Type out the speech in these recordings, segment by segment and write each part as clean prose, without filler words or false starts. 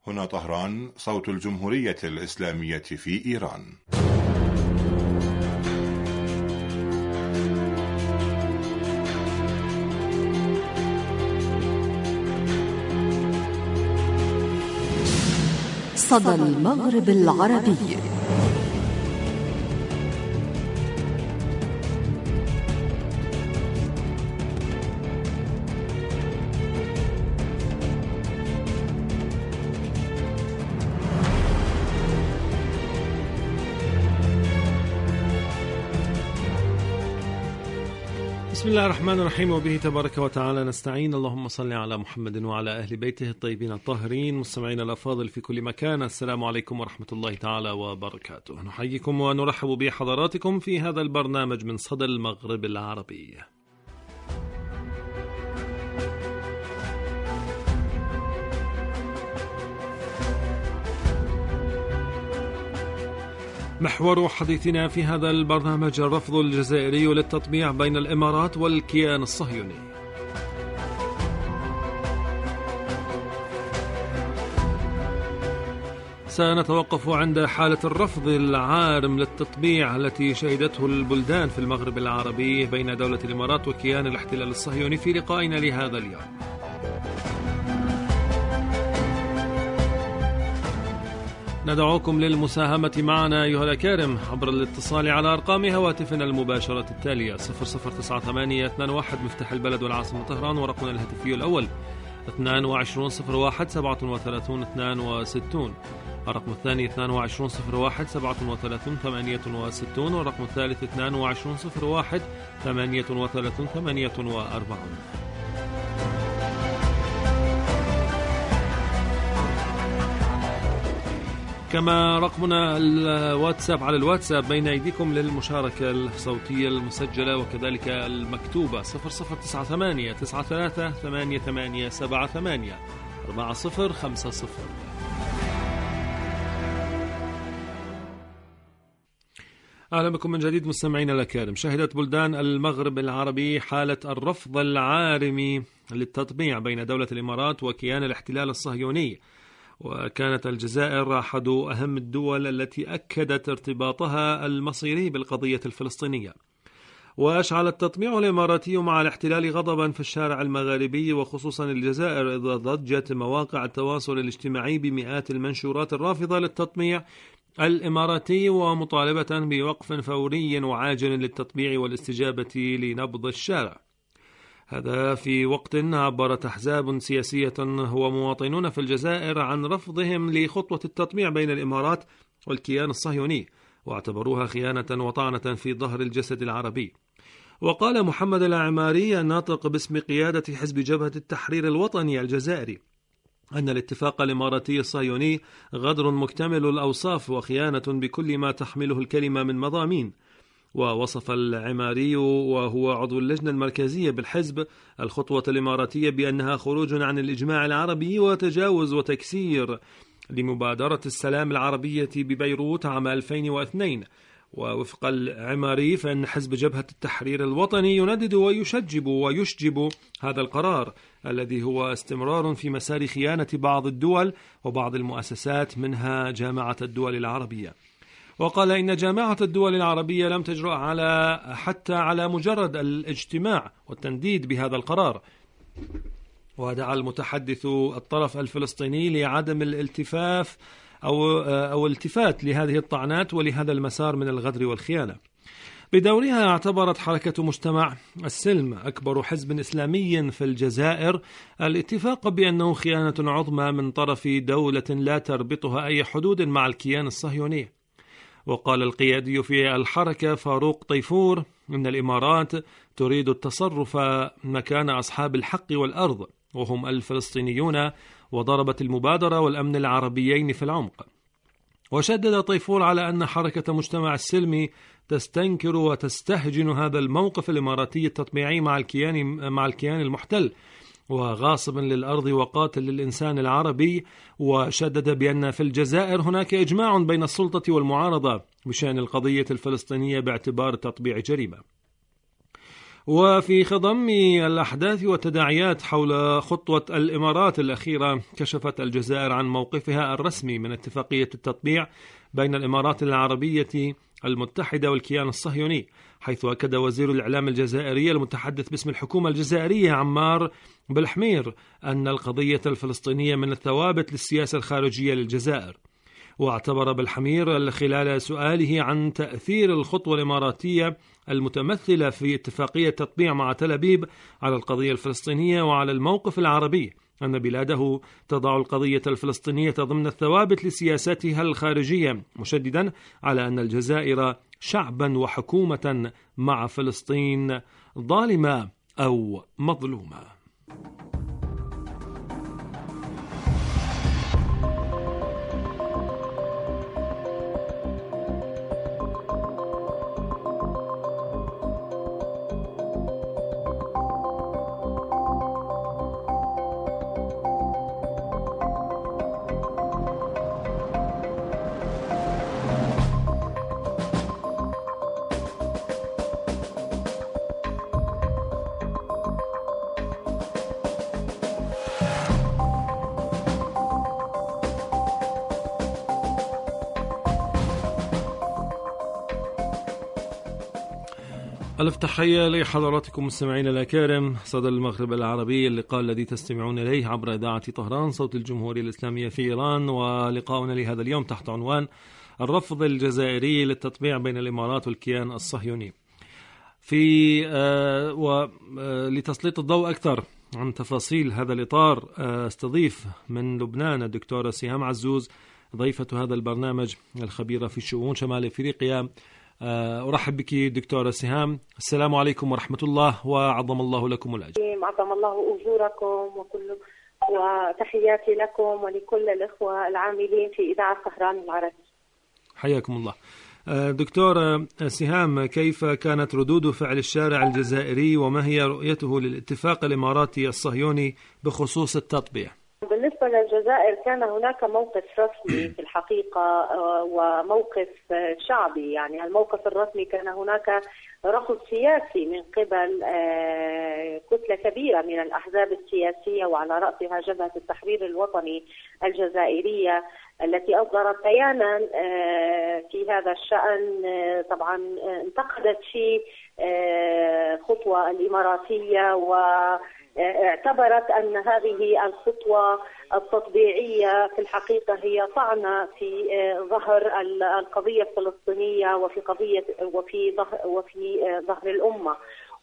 هنا طهران، صوت الجمهورية الإسلامية في إيران. صدى المغرب العربي. بسم الله الرحمن الرحيم، وبه تبارك وتعالى نستعين. اللهم صل على محمد وعلى أهل بيته الطيبين الطاهرين. مستمعين الأفاضل في كل مكان، السلام عليكم ورحمة الله تعالى وبركاته. نحييكم ونرحب بحضراتكم في هذا البرنامج من صدى المغرب العربي. محور حديثنا في هذا البرنامج الرفض الجزائري للتطبيع بين الإمارات والكيان الصهيوني. سنتوقف عند حالة الرفض العارم للتطبيع التي شهدته البلدان في المغرب العربي بين دولة الإمارات وكيان الاحتلال الصهيوني في لقائنا لهذا اليوم. ندعوكم للمساهمة معنا أيها الأكارم عبر الاتصال على أرقام هواتفنا المباشرة التالية: 009821 مفتاح البلد والعاصمة طهران، ورقمنا الهاتفي الأول 2201 37 62، الرقم الثاني 2201 37 68، والرقم الثالث 2201 38 48. كما رقمنا الواتساب على الواتساب بين أيديكم للمشاركة الصوتية المسجلة وكذلك المكتوبة: 0098 93 88 78 4050. أهلا بكم من جديد مستمعين الأكارم. شهدت بلدان المغرب العربي حالة الرفض العارم للتطبيع بين دولة الإمارات وكيان الاحتلال الصهيوني، وكانت الجزائر أحد أهم الدول التي أكدت ارتباطها المصيري بالقضية الفلسطينية. وأشعل التطبيع الإماراتي مع الاحتلال غضبا في الشارع المغاربي وخصوصا الجزائر، إذ ضجت مواقع التواصل الاجتماعي بمئات المنشورات الرافضة للتطبيع الإماراتي، ومطالبة بوقف فوري وعاجل للتطبيع والاستجابة لنبض الشارع. هذا في وقت عبرت أحزاب سياسية ومواطنون في الجزائر عن رفضهم لخطوة التطبيع بين الإمارات والكيان الصهيوني، واعتبروها خيانة وطعنة في ظهر الجسد العربي. وقال محمد العماري الناطق باسم قيادة حزب جبهة التحرير الوطني الجزائري أن الاتفاق الإماراتي الصهيوني غدر مكتمل الأوصاف وخيانة بكل ما تحمله الكلمة من مضامين. ووصف العماري وهو عضو اللجنة المركزية بالحزب الخطوة الإماراتية بأنها خروج عن الإجماع العربي وتجاوز وتكسير لمبادرة السلام العربية ببيروت عام 2002. ووفق العماري فإن حزب جبهة التحرير الوطني يندد ويشجب هذا القرار الذي هو استمرار في مسار خيانة بعض الدول وبعض المؤسسات منها جامعة الدول العربية. وقال إن جامعة الدول العربية لم تجرؤ حتى على مجرد الاجتماع والتنديد بهذا القرار. ودعا المتحدث الطرف الفلسطيني لعدم الالتفاف أو التفات لهذه الطعنات ولهذا المسار من الغدر والخيانة. بدورها اعتبرت حركة مجتمع السلم أكبر حزب إسلامي في الجزائر الاتفاق بأنه خيانة عظمى من طرف دولة لا تربطها أي حدود مع الكيان الصهيوني. وقال القيادي في الحركة فاروق طيفور إن الإمارات تريد التصرف مكان أصحاب الحق والأرض وهم الفلسطينيون، وضربت المبادرة والأمن العربيين في العمق. وشدد طيفور على أن حركة مجتمع السلم تستنكر وتستهجن هذا الموقف الإماراتي التطبيعي مع الكيان المحتل وغاصب للأرض وقاتل للإنسان العربي. وشدد بأن في الجزائر هناك إجماع بين السلطة والمعارضة بشأن القضية الفلسطينية باعتبار التطبيع جريمة. وفي خضم الأحداث والتداعيات حول خطوة الإمارات الأخيرة، كشفت الجزائر عن موقفها الرسمي من اتفاقية التطبيع بين الإمارات العربية المتحدة والكيان الصهيوني، حيث أكد وزير الإعلام الجزائري المتحدث باسم الحكومة الجزائرية عمار بالحمير أن القضية الفلسطينية من الثوابت للسياسة الخارجية للجزائر. واعتبر بالحمير خلال سؤاله عن تأثير الخطوة الإماراتية المتمثلة في اتفاقية تطبيع مع تل أبيب على القضية الفلسطينية وعلى الموقف العربي أن بلاده تضع القضية الفلسطينية ضمن الثوابت لسياستها الخارجية، مشددا على أن الجزائر شعبا وحكومة مع فلسطين ظالمة أو مظلومة. ألف تحية لحضراتكم مستمعين الأكارم. صدى المغرب العربي، اللقاء الذي تستمعون إليه عبر إذاعة طهران صوت الجمهورية الإسلامية في إيران، ولقاؤنا لهذا اليوم تحت عنوان الرفض الجزائري للتطبيع بين الإمارات والكيان الصهيوني. لتسليط الضوء أكثر عن تفاصيل هذا الإطار، استضيف من لبنان الدكتورة سهام عزوز ضيفة هذا البرنامج، الخبيرة في شؤون شمال أفريقيا. أرحب بك دكتورة سهام. السلام عليكم ورحمة الله، وعظم الله لكم الأجر. عظم الله أجوركم وتحياتي لكم ولكل الإخوة العاملين في إذاعة طهران العربي. حياكم الله. دكتورة سهام، كيف كانت ردود فعل الشارع الجزائري وما هي رؤيته للاتفاق الإماراتي الصهيوني بخصوص التطبيع؟ بالنسبة للجزائر كان هناك موقف رسمي في الحقيقة وموقف شعبي. يعني الموقف الرسمي كان هناك رفض سياسي من قبل كتلة كبيرة من الأحزاب السياسية، وعلى رأسها جبهة التحرير الوطني الجزائرية التي أصدرت بيانا في هذا الشأن. طبعا انتقدت فيه خطوة الإماراتية واعتبرت أن هذه الخطوة التطبيعية في الحقيقة هي طعنة في ظهر القضية الفلسطينية وفي ظهر الأمة.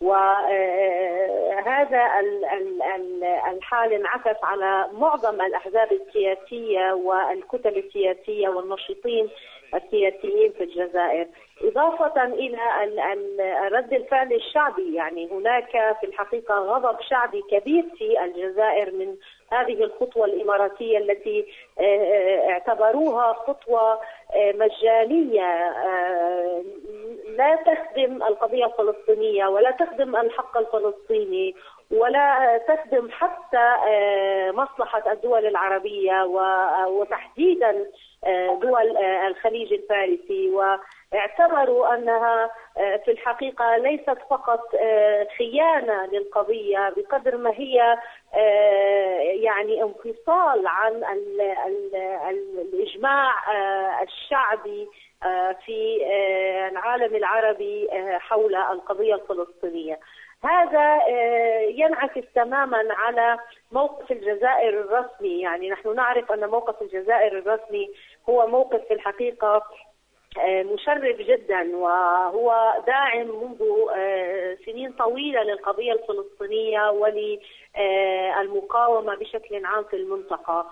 وهذا الحال انعكس على معظم الأحزاب السياسية والكتل السياسية والناشطين السياسيين في الجزائر، إضافة إلى رد الفعل الشعبي. يعني هناك في الحقيقة غضب شعبي كبير في الجزائر من هذه الخطوة الإماراتية التي اعتبروها خطوة مجانية لا تخدم القضية الفلسطينية ولا تخدم الحق الفلسطيني ولا تخدم حتى مصلحة الدول العربية وتحديدا دول الخليج الفارسي. واعتبروا أنها في الحقيقة ليست فقط خيانة للقضية بقدر ما هي يعني انفصال عن الإجماع الشعبي في العالم العربي حول القضية الفلسطينية. هذا ينعكس تماما على موقف الجزائر الرسمي. يعني نحن نعرف أن موقف الجزائر الرسمي هو موقف في الحقيقة مشرف جدا، وهو داعم منذ سنين طويلة للقضية الفلسطينية وللمقاومة بشكل عام في المنطقة.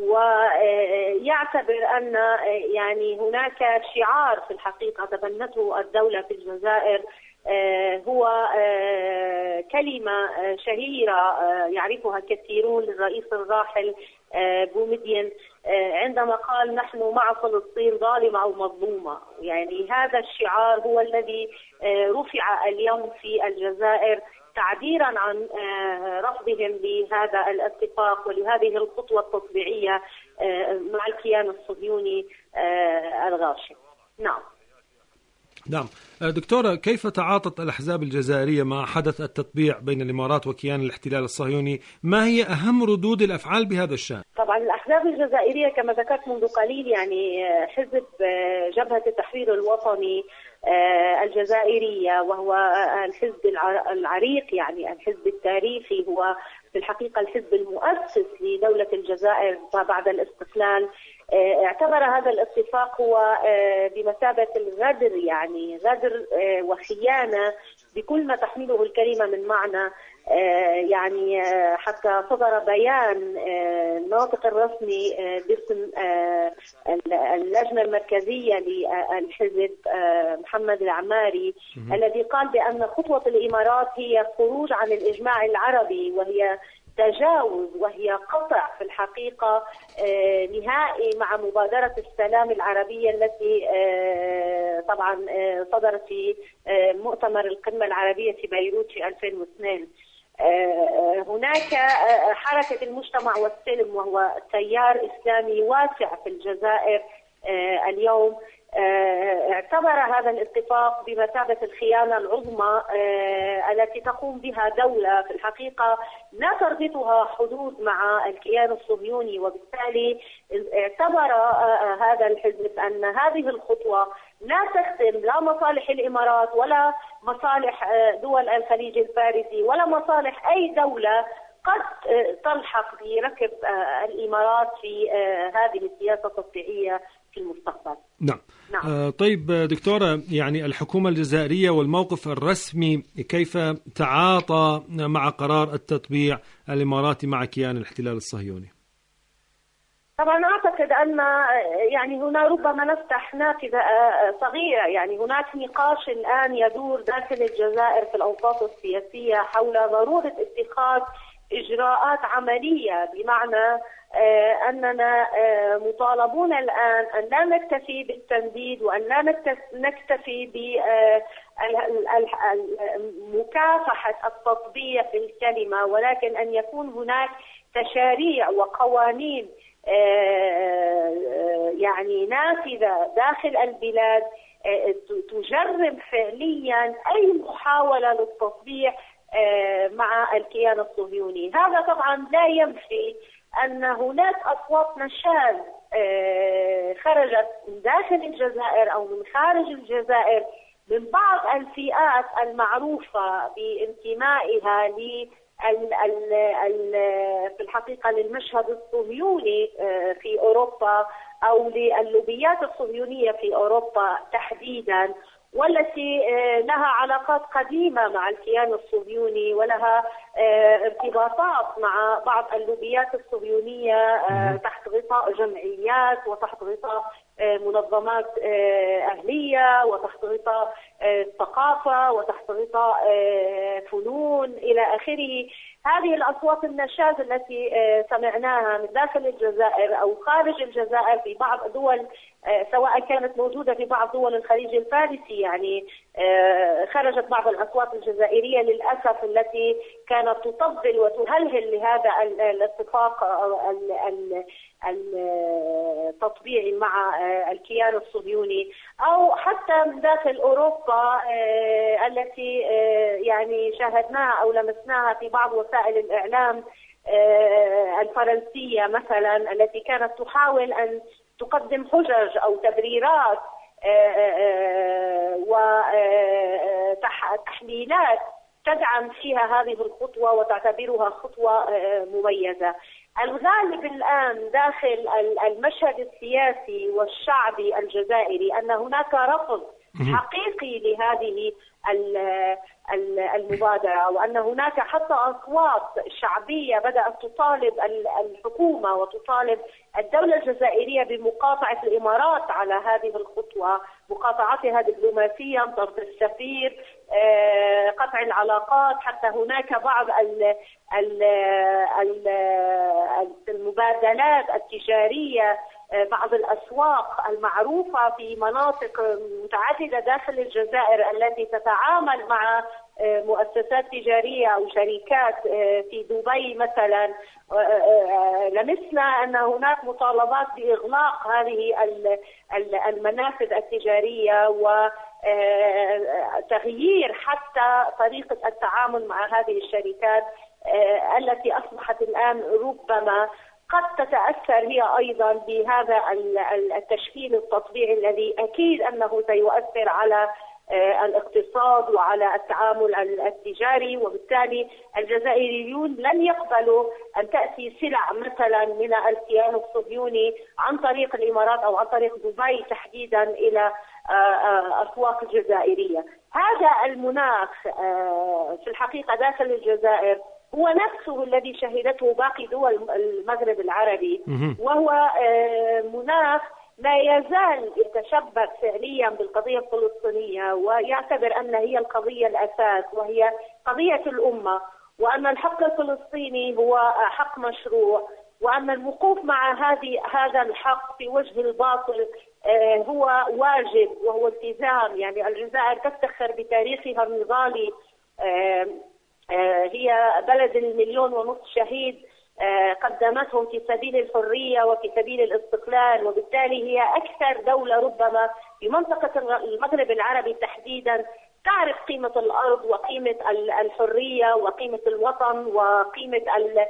ويعتبر أن يعني هناك شعار في الحقيقة تبنته الدولة في الجزائر هو كلمة شهيرة يعرفها كثيرون للرئيس الراحل بومدين عندما قال: نحن مع فلسطين ظالمة أو مظلومة. يعني هذا الشعار هو الذي رفع اليوم في الجزائر تعبيرا عن رفضهم لهذا الاتفاق ولهذه الخطوة التطبيعية مع الكيان الصهيوني الغاشم. نعم. دكتورة، كيف تعاطت الأحزاب الجزائرية مع حدث التطبيع بين الإمارات وكيان الاحتلال الصهيوني؟ ما هي أهم ردود الأفعال بهذا الشأن؟ طبعا الأحزاب الجزائرية كما ذكرت منذ قليل، يعني حزب جبهة التحرير الوطني الجزائرية، وهو الحزب العريق، يعني الحزب التاريخي، هو في الحقيقة الحزب المؤسس لدولة الجزائر بعد الاستقلال، اعتبر هذا الاتفاق هو بمثابة الغدر، يعني غدر وخيانة بكل ما تحمله الكلمة من معنى. يعني حتى صدر بيان الناطق الرسمي باسم اللجنة المركزية للحزب محمد العماري، الذي قال بأن خطوة الإمارات هي خروج عن الإجماع العربي، وهي تجاوز، وهي قطع في الحقيقة نهائي مع مبادرة السلام العربية التي طبعا صدرت في مؤتمر القمة العربية في بيروت في 2002. هناك حركة المجتمع والسلم، وهو تيار إسلامي واسع في الجزائر اليوم، اعتبر هذا الاتفاق بمثابة الخيانة العظمى التي تقوم بها دولة في الحقيقة لا تربطها حدود مع الكيان الصهيوني، وبالتالي اعتبر هذا الحزب أن هذه الخطوة لا تخدم لا مصالح الإمارات ولا مصالح دول الخليج الفارسي ولا مصالح أي دولة قد تلحق بركب الإمارات في هذه السياسة التطبيعية في المستقبل. نعم. طيب دكتورة، يعني الحكومة الجزائرية والموقف الرسمي كيف تعاطى مع قرار التطبيع الإماراتي مع كيان الاحتلال الصهيوني؟ طبعا أعتقد أن يعني هنا ربما نفتح نافذة صغيرة، يعني هناك نقاش الآن يدور داخل الجزائر في الأوساط السياسية حول ضرورة اتخاذ إجراءات عملية، بمعنى أننا مطالبون الآن أن لا نكتفي بالتنديد وأن لا نكتفي بمكافحة التطبيع في الكلمة، ولكن أن يكون هناك تشاريع وقوانين يعني نافذة داخل البلاد تجرم فعليا أي محاولة للتطبيع مع الكيان الصهيوني. هذا طبعا لا ينفي أن هناك أصوات نشاز خرجت من داخل الجزائر أو من خارج الجزائر من بعض الفئات المعروفة بانتمائها في الحقيقة للمشهد الصهيوني في أوروبا أو للوبيات الصهيونية في أوروبا تحديدا، والتي لها علاقات قديمة مع الكيان الصهيوني ولها ارتباطات مع بعض اللوبيات الصهيونية تحت غطاء جمعيات وتحت غطاء منظمات أهلية وتحت غطاء ثقافة وتحت غطاء فنون إلى آخره. هذه الأصوات النشاز التي سمعناها من داخل الجزائر أو خارج الجزائر في بعض دول، سواء كانت موجودة في بعض دول الخليج الفارسي، يعني خرجت بعض الأصوات الجزائرية للأسف التي كانت تطبل وتهلهل لهذا الاتفاق التطبيعي مع الكيان الصهيوني، أو حتى من داخل أوروبا التي يعني شاهدناها أو لمسناها في بعض وسائل الإعلام الفرنسية مثلا، التي كانت تحاول أن تقدم حجج أو تبريرات وتحليلات تدعم فيها هذه الخطوة وتعتبرها خطوة مميزة. الغالب الآن داخل المشهد السياسي والشعبي الجزائري أن هناك رفض حقيقي لهذه المبادرة، وأن هناك حتى أصوات شعبية بدأت تطالب الحكومة وتطالب الدولة الجزائرية بمقاطعة الإمارات على هذه الخطوة، مقاطعتها دبلوماسيا، طرد السفير، قطع العلاقات. حتى هناك بعض المبادلات التجارية، بعض الأسواق المعروفة في مناطق متعددة داخل الجزائر التي تتعامل مع مؤسسات تجارية أو شركات في دبي مثلا، لمسنا أن هناك مطالبات بإغلاق هذه المنافذ التجارية تغيير حتى طريقة التعامل مع هذه الشركات التي أصبحت الآن ربما قد تتأثر هي أيضا بهذا التشكيل التطبيعي الذي أكيد أنه سيؤثر على الاقتصاد وعلى التعامل التجاري، وبالتالي الجزائريون لن يقبلوا أن تأتي سلع مثلا من الكيان الصهيوني عن طريق الإمارات أو عن طريق دبي تحديدا إلى أسواق الجزائرية. هذا المناخ في الحقيقة داخل الجزائر هو نفسه الذي شهدته باقي دول المغرب العربي، وهو مناخ لا يزال يتشبث فعليا بالقضية الفلسطينية ويعتبر أن هي القضية الأساس وهي قضية الأمة، وأن الحق الفلسطيني هو حق مشروع، وأن الوقوف مع هذا الحق في وجه الباطل هو واجب وهو التزام. يعني الجزائر تفتخر بتاريخها النضالي، هي بلد 1.5 مليون شهيد قدمتهم في سبيل الحرية وفي سبيل الاستقلال، وبالتالي هي أكثر دولة ربما في منطقة المغرب العربي تحديدا تعرف قيمة الأرض وقيمة الحرية وقيمة الوطن وقيمة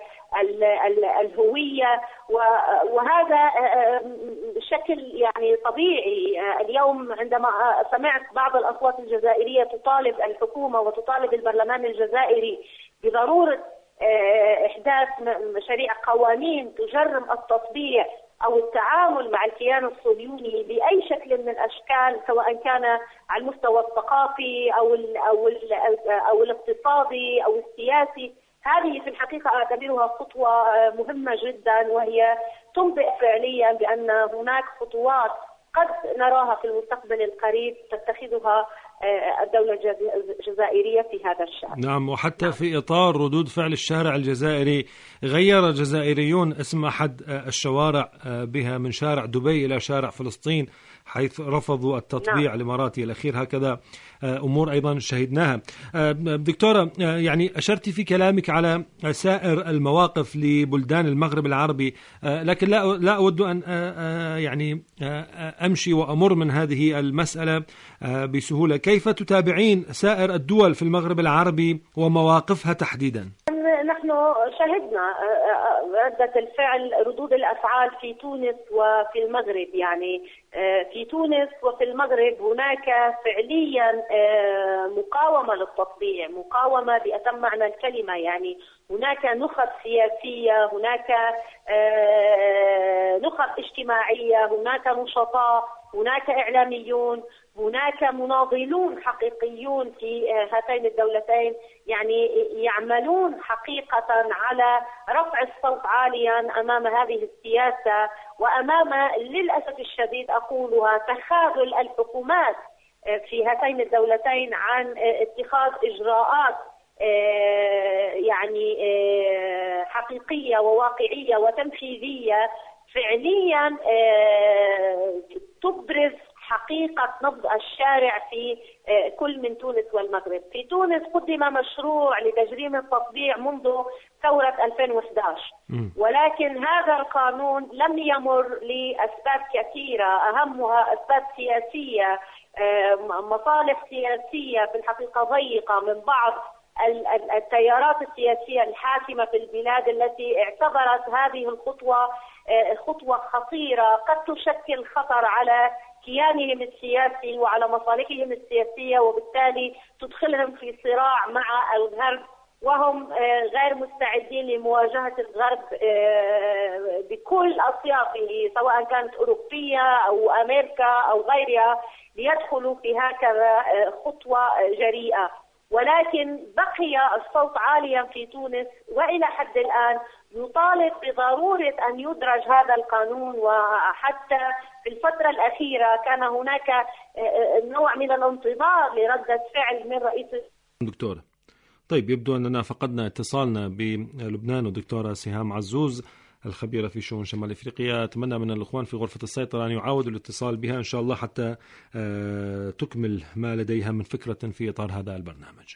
الهوية، وهذا بشكل يعني طبيعي. اليوم عندما سمعت بعض الأصوات الجزائرية تطالب الحكومة وتطالب البرلمان الجزائري بضرورة إحداث مشاريع قوانين تجرم التطبيع أو التعامل مع الكيان الصهيوني بأي شكل من الأشكال، سواء كان على المستوى الثقافي أو الاقتصادي أو السياسي، هذه في الحقيقة أعتبرها خطوة مهمة جدا، وهي تنبئ فعليا بأن هناك خطوات قد نراها في المستقبل القريب تتخذها الدولة الجزائرية في هذا الشأن. نعم، وحتى في إطار ردود فعل الشارع الجزائري غير الجزائريون اسم أحد الشوارع بها من شارع دبي إلى شارع فلسطين، حيث رفضوا التطبيع الإماراتي الأخير. هكذا أمور أيضا شهدناها. دكتورة، يعني أشرت في كلامك على سائر المواقف لبلدان المغرب العربي، لكن لا أود أن يعني أمشي وأمر من هذه المسألة بسهولة. كيف تتابعين سائر الدول في المغرب العربي ومواقفها تحديدا؟ نحن شهدنا ردة الفعل، ردود الأفعال في تونس وفي المغرب. يعني في تونس وفي المغرب هناك فعليا مقاومة للتطبيع، مقاومة بأتم معنى الكلمة. يعني هناك نخب سياسية، هناك نخب اجتماعية، هناك نشطاء، هناك إعلاميون، هناك مناضلون حقيقيون في هاتين الدولتين، يعني يعملون حقيقة على رفع الصوت عاليا أمام هذه السياسة وأمام للأسف الشديد أقولها تخاذل الحكومات في هاتين الدولتين عن اتخاذ إجراءات يعني حقيقية وواقعية وتنفيذية فعليا تبرز حقيقة نبض الشارع في كل من تونس والمغرب. في تونس قدم مشروع لتجريم التطبيع منذ ثورة 2011، ولكن هذا القانون لم يمر لأسباب كثيرة، أهمها أسباب سياسية، مصالح سياسية في الحقيقة ضيقة من بعض التيارات السياسية الحاكمة في البلاد التي اعتبرت هذه الخطوة خطوة خطيرة قد تشكل خطر على كيانهم السياسي وعلى مصالحهم السياسية، وبالتالي تدخلهم في صراع مع الغرب، وهم غير مستعدين لمواجهة الغرب بكل أطيافه سواء كانت أوروبية أو أمريكا أو غيرها ليدخلوا في هكذا خطوة جريئة. ولكن بقي الصوت عاليا في تونس وإلى حد الآن يطالب بضرورة أن يدرج هذا القانون، وحتى في الفترة الأخيرة كان هناك نوع من الانتظار لردة فعل من رئيس. دكتورة، طيب يبدو أننا فقدنا اتصالنا بلبنان، ودكتورة سهام عزوز الخبيرة في شؤون شمال إفريقيا. أتمنى من الأخوان في غرفة السيطرة أن يعاودوا الاتصال بها إن شاء الله حتى تكمل ما لديها من فكرة في إطار هذا البرنامج.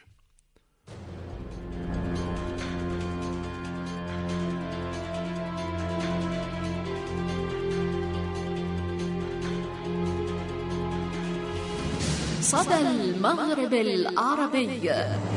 صدى المغرب العربي،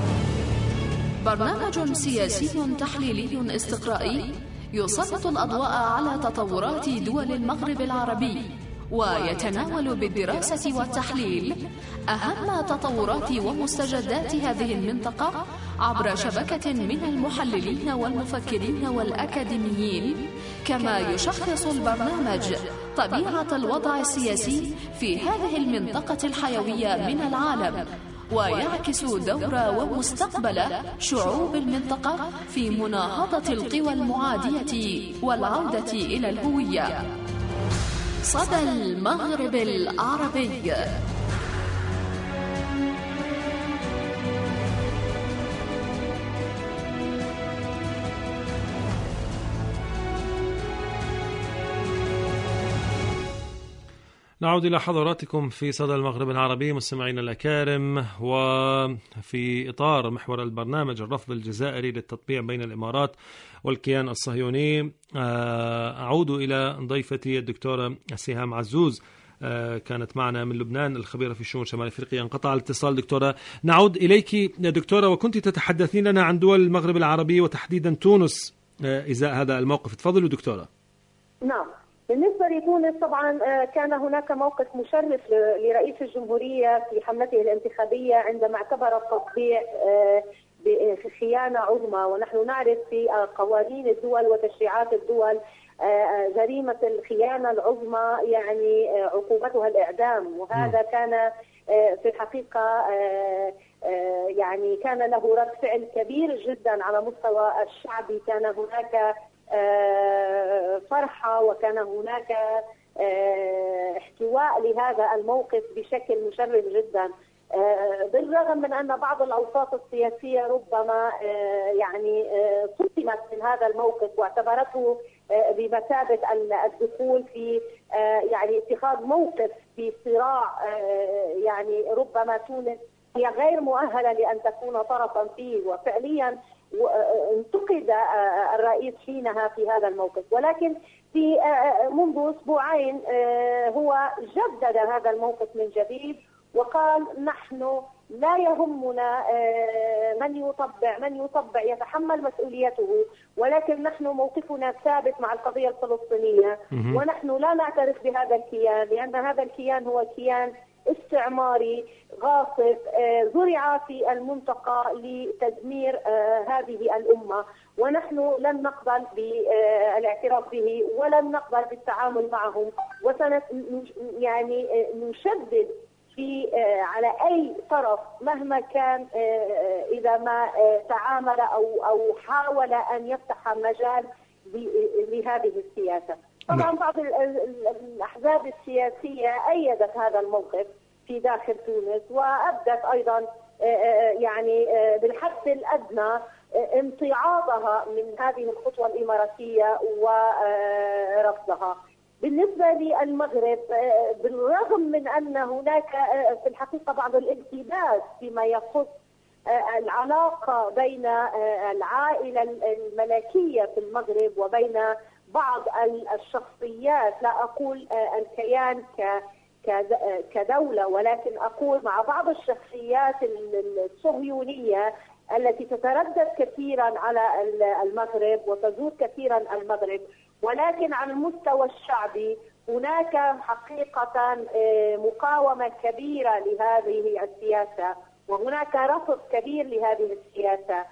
برنامج سياسي تحليلي استقرائي يسلط الأضواء على تطورات دول المغرب العربي، ويتناول بالدراسة والتحليل أهم تطورات ومستجدات هذه المنطقة عبر شبكة من المحللين والمفكرين والأكاديميين. كما يشخص البرنامج طبيعة الوضع السياسي في هذه المنطقة الحيوية من العالم، ويعكس دور ومستقبل شعوب المنطقة في مناهضة القوى المعادية والعودة إلى الهوية. صدى المغرب العربي. نعود إلى حضراتكم في صدى المغرب العربي مستمعينا الأكارم، وفي إطار محور البرنامج الرفض الجزائري للتطبيع بين الإمارات والكيان الصهيوني. أعود إلى ضيفتي الدكتورة سهام عزوز، كانت معنا من لبنان، الخبيرة في الشؤون شمال أفريقيا. انقطع الاتصال دكتورة، نعود إليك دكتورة، وكنت تتحدثين لنا عن دول المغرب العربي وتحديدا تونس إزاء هذا الموقف. تفضلوا دكتورة. نعم، بالنسبة لتونس طبعا كان هناك موقف مشرف لرئيس الجمهورية في حملته الانتخابية عندما اعتبر التطبيع بخيانة عظمى، ونحن نعرف في قوانين الدول وتشريعات الدول جريمة الخيانة العظمى يعني عقوبتها الإعدام، وهذا كان في الحقيقة يعني كان له رد فعل كبير جدا على مستوى الشعبي. كان هناك فرحة وكان هناك احتواء لهذا الموقف بشكل مشرف جدا، بالرغم من أن بعض الأوساط السياسية ربما يعني صدمت من هذا الموقف واعتبرته بمثابة الدخول في يعني اتخاذ موقف في صراع يعني ربما تونس هي غير مؤهلة لأن تكون طرفا فيه، وفعليا انتقد الرئيس حينها في هذا الموقف. ولكن في منذ أسبوعين هو جدد هذا الموقف من جديد وقال نحن لا يهمنا من يطبع يتحمل مسؤوليته، ولكن نحن موقفنا ثابت مع القضية الفلسطينية، ونحن لا نعترف بهذا الكيان لأن هذا الكيان هو كيان استعماري غاصب زرع في المنطقة لتدمير هذه الأمة، ونحن لن نقبل بالاعتراف به ولن نقبل بالتعامل معهم، يعني نشدد في على أي طرف مهما كان إذا ما تعامل أو حاول أن يفتح مجال لهذه السياسة. طبعا بعض الأحزاب السياسية أيدت هذا الموقف في داخل تونس، وأبدت أيضا يعني بالحد الأدنى امتعاضها من هذه الخطوة الإماراتية ورفضها. بالنسبة للمغرب بالرغم من أن هناك في الحقيقة بعض الالتباس فيما يخص العلاقة بين العائلة الملكية في المغرب وبين بعض الشخصيات، لا أقول الكيان كدولة، ولكن أقول مع بعض الشخصيات الصهيونية التي تتردد كثيرا على المغرب وتزور كثيرا المغرب، ولكن على المستوى الشعبي هناك حقيقة مقاومة كبيرة لهذه السياسة، وهناك رفض كبير لهذه السياسة.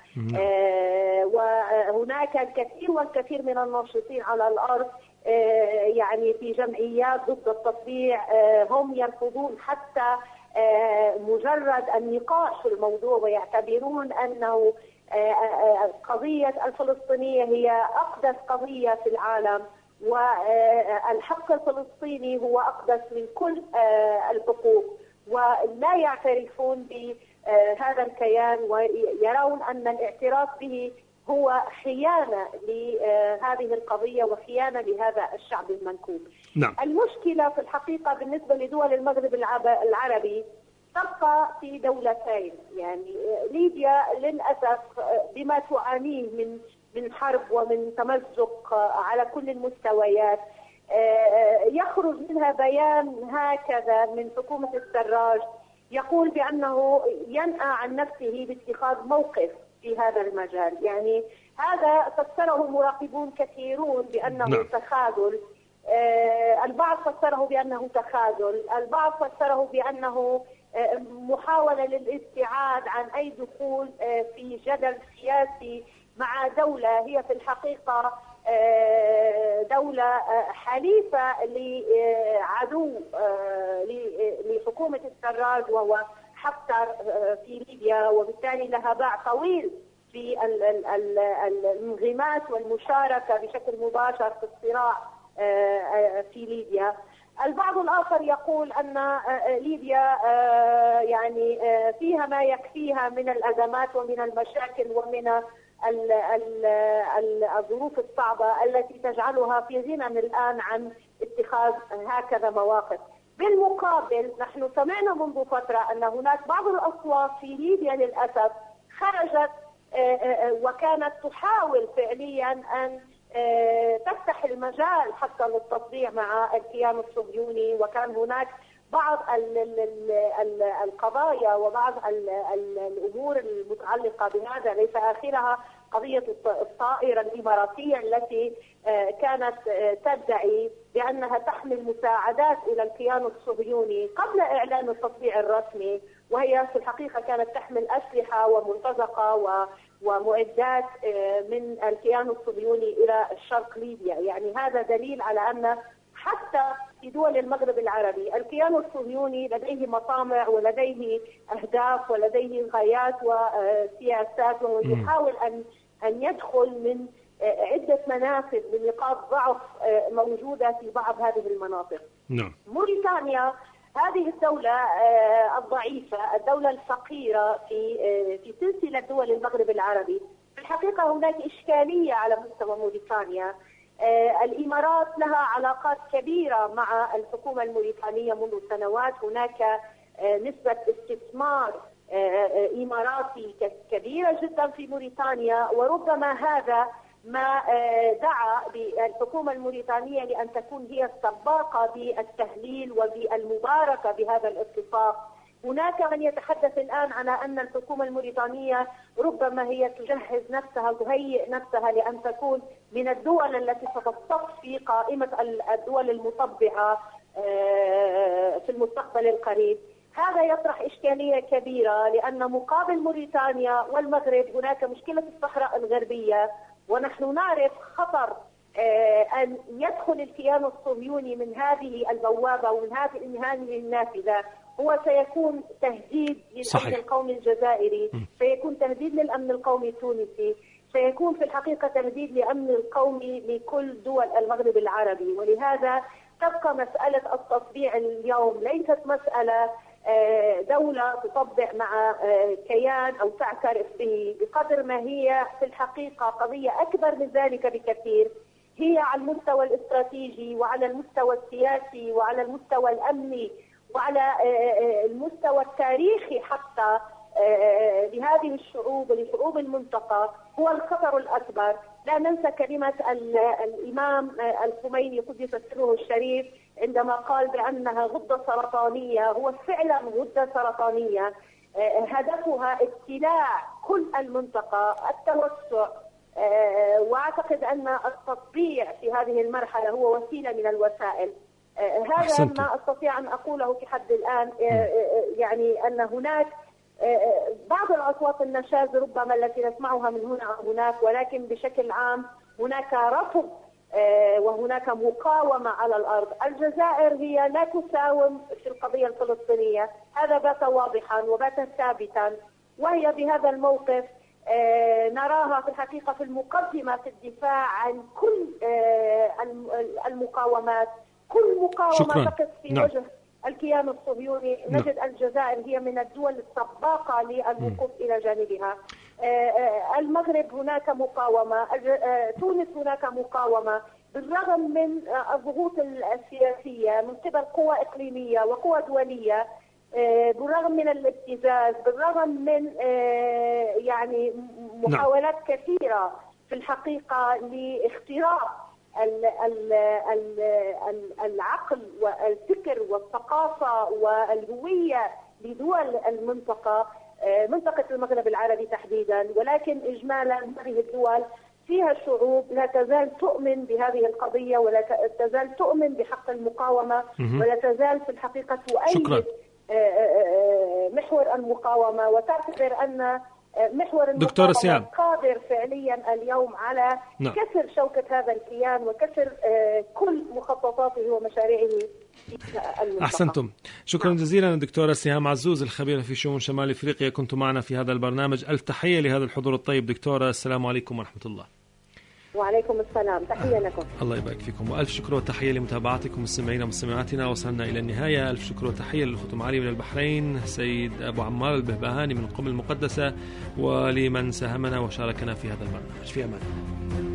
وهناك الكثير والكثير من الناشطين على الأرض يعني في جمعيات ضد التطبيع هم يرفضون حتى مجرد النقاش في الموضوع، ويعتبرون أنه القضية الفلسطينية هي أقدس قضية في العالم، والحق الفلسطيني هو أقدس من كل الحقوق، ولا يعترفون بهذا الكيان ويرون أن الاعتراف به هو خيانة لهذه القضية وخيانة لهذا الشعب المنكوب. نعم. المشكلة في الحقيقة بالنسبة لدول المغرب العربي تبقى في دولتين، يعني ليبيا للأسف بما تعانيه من حرب ومن تمزق على كل المستويات، يخرج منها بيان هكذا من حكومة السراج يقول بأنه ينأى عن نفسه باتخاذ موقف في هذا المجال. يعني هذا فسره مراقبون كثيرون بأنه تخاذل، البعض فسره بأنه تخاذل، البعض فسره بأنه محاولة للابتعاد عن أي دخول في جدل سياسي مع دولة هي في الحقيقة دولة حليفة لعدو لحكومة السراج وهو حفتر في ليبيا، وبالتالي لها باع طويل في الانغماس والمشاركة بشكل مباشر في الصراع في ليبيا. البعض الآخر يقول أن ليبيا يعني فيها ما يكفيها من الأزمات ومن المشاكل ومن الظروف الصعبة التي تجعلها في غنى الآن عن اتخاذ هكذا مواقف. بالمقابل نحن سمعنا منذ فترة أن هناك بعض الأصوات في ليبيا للأسف خرجت وكانت تحاول فعليا أن تفتح المجال حتى للتصديع مع الكيان الصهيوني، وكان هناك بعض القضايا وبعض الأمور المتعلقة بهذا، ليس آخرها قضية الطائرة الإماراتية التي كانت تدعي بأنها تحمل مساعدات إلى الكيان الصهيوني قبل إعلان التصديع الرسمي، وهي في الحقيقة كانت تحمل أسلحة ومرتزقة ومعدات من الكيان الصهيوني إلى الشرق ليبيا. يعني هذا دليل على أن حتى في دول المغرب العربي الكيان الصهيوني لديه مطامع ولديه أهداف ولديه غايات وسياسات، ويحاول أن يدخل من عدة منافذ لنقاط ضعف موجودة في بعض هذه المناطق. نعم. موريتانيا هذه الدولة الضعيفة، الدولة الفقيرة في سلسلة دول المغرب العربي، في الحقيقة هناك إشكالية على مستوى موريتانيا. الإمارات لها علاقات كبيرة مع الحكومة الموريتانية منذ سنوات، هناك نسبة استثمار إماراتي كبيرة جدا في موريتانيا، وربما هذا ما دعا بالحكومة الموريتانية لأن تكون هي السباقة بالتهليل وبالمباركة بهذا الاتفاق. هناك من يتحدث الآن على أن الحكومة الموريتانية ربما هي تجهز نفسها وتهيئ نفسها لأن تكون من الدول التي ستصطف في قائمة الدول المطبعة في المستقبل القريب. هذا يطرح إشكالية كبيرة، لأن مقابل موريتانيا والمغرب هناك مشكلة الصحراء الغربية، ونحن نعرف خطر أن يدخل الكيان الصهيوني من هذه البوابة ومن هذه النافذة. هو سيكون تهديد للأمن القومي الجزائري، سيكون تهديد للأمن القومي التونسي، سيكون في الحقيقة تهديد للأمن القومي لكل دول المغرب العربي. ولهذا تبقى مسألة التطبيع اليوم ليست مسألة دولة تطبع مع كيان أو تعترف به، بقدر ما هي في الحقيقة قضية أكبر من ذلك بكثير. هي على المستوى الاستراتيجي وعلى المستوى السياسي وعلى المستوى الأمني وعلى المستوى التاريخي حتى لهذه الشعوب ولشعوب المنطقة هو الخطر الأكبر. لا ننسى كلمة الإمام الخميني قدس سره الشريف عندما قال بأنها غدة سرطانية. هو فعلا غدة سرطانية هدفها ابتلاع كل المنطقة، التوسع، وأعتقد أن التطبيع في هذه المرحلة هو وسيلة من الوسائل. هذا ما أستطيع أن أقوله في حد الآن. يعني أن هناك بعض الأصوات النشاز ربما التي نسمعها من هنا أو هناك، ولكن بشكل عام هناك رفض وهناك مقاومة على الأرض. الجزائر هي لا تساوم في القضية الفلسطينية، هذا بات واضحا وبات ثابتا، وهي بهذا الموقف نراها في الحقيقة في المقدمة في الدفاع عن كل المقاومات. كل مقاومة تقف في وجه الكيان الصهيوني نجد الجزائر هي من الدول السباقة للوقوف إلى جانبها. المغرب هناك مقاومة، تونس هناك مقاومة، بالرغم من الضغوط السياسية من قبل قوى إقليمية وقوى دولية، بالرغم من الابتزاز، بالرغم من يعني محاولات كثيرة في الحقيقة لاختراق العقل والفكر والثقافة والهوية لدول المنطقة، منطقة المغرب العربي تحديدا، ولكن إجمالا هذه الدول فيها شعوب لا تزال تؤمن بهذه القضية ولا تزال تؤمن بحق المقاومة ولا تزال في الحقيقة تؤيد محور المقاومة وتعتبر أن محور المقاومة قادر فعليا اليوم على كسر شوكة هذا الكيان وكسر كل مخططاته ومشاريعه. أحسنتم، شكرا جزيلا الدكتورة سهام عزوز الخبيرة في شؤون شمال أفريقيا، كنت معنا في هذا البرنامج. ألف تحية لهذا الحضور الطيب دكتورة، السلام عليكم ورحمة الله. وعليكم السلام، تحية لكم. الله يبارك فيكم، وألف شكر وتحية لمتابعتكم مستمعينا ومستمعاتنا. وصلنا إلى النهاية، ألف شكر وتحية للختم علي من البحرين، سيد أبو عمار البهبهاني من القم المقدسة، ولمن ساهمنا وشاركنا في هذا البرنامج. في أمان الله.